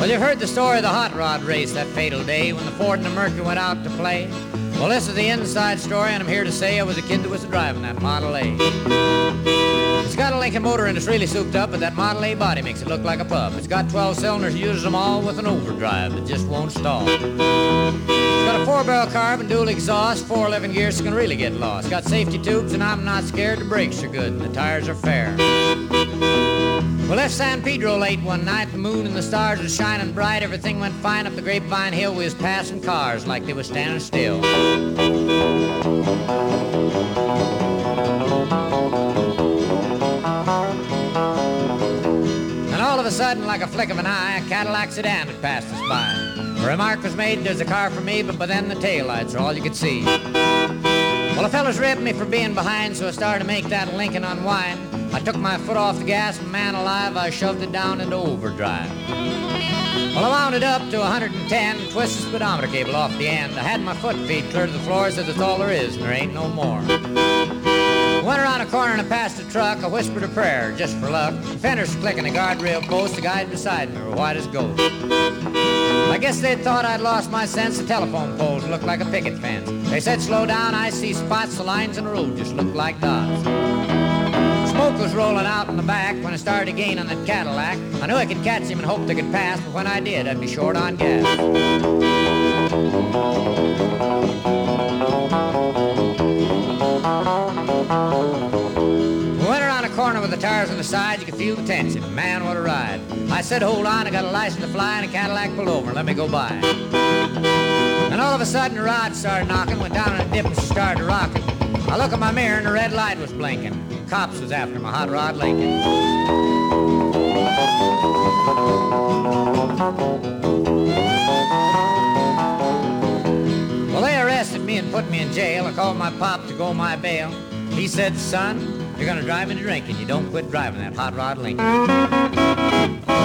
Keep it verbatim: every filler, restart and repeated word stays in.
Well, you've heard the story of the hot rod race that fatal day when the Ford and the Mercury went out to play. Well, this is the inside story, and I'm here to say I was a kid that was driving that Model A. It's got a Lincoln motor and it's really souped up, but that Model A body makes it look like a pup. It's got twelve cylinders, uses them all with an overdrive that just won't stall. It's got a four-barrel carb and dual exhaust, four eleven gears, so can really get lost. Got safety tubes and I'm not scared, the brakes are good and the tires are fair. We left San Pedro late one night, the moon and the stars were shining bright. Everything went fine up the Grapevine Hill, we was passing cars like they was standing still. And all of a sudden, like a flick of an eye, a Cadillac sedan had passed us by. A remark was made, there's a car for me, but by then the taillights are all you could see. Well, the fellas ribbed me for being behind, so I started to make that Lincoln unwind. I took my foot off the gas, and man alive, I shoved it down into overdrive. Well, I wound it up to one hundred ten, twisted the speedometer cable off the end. I had my foot feet clear to the floor, said that's all there is, and there ain't no more. I went around a corner and I passed a truck, I whispered a prayer, just for luck. The fenders clicking, the guardrail post, the guy beside me were white as ghosts. I guess they thought I'd lost my sense, the telephone poles looked like a picket fence. They said slow down, I see spots, the lines in the road just looked like dots. Smoke was rolling out in the back when I started to gain on that Cadillac. I knew I could catch him and hoped I could pass, but when I did, I'd be short on gas. We went around a corner with the tires on the side, you could feel the tension. Man, what a ride. I said, hold on, I got a license to fly, and a Cadillac pulled over, let me go by. And all of a sudden, the rod started knocking, went down in a dip and started rocking. I look at my mirror and the red light was blinking. Cops was after my hot rod Lincoln. Well, they arrested me and put me in jail. I called my pop to go my bail. He said, son, you're gonna drive into drinking. You don't quit driving that hot rod Lincoln.